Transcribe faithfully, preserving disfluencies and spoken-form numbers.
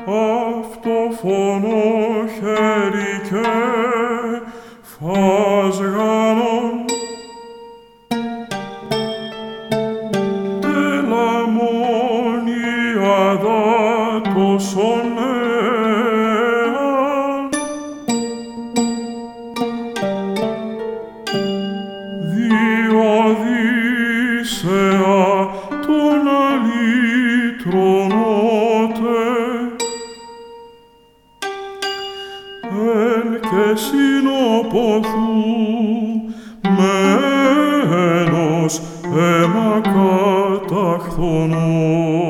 αυτοφωνό χέρι και φάσγανον τελαμονιάδα τόσον νέαν διοδύσσεα τον αλήτρονότε εν και συνοποθού μένος αίμα καταχθονό.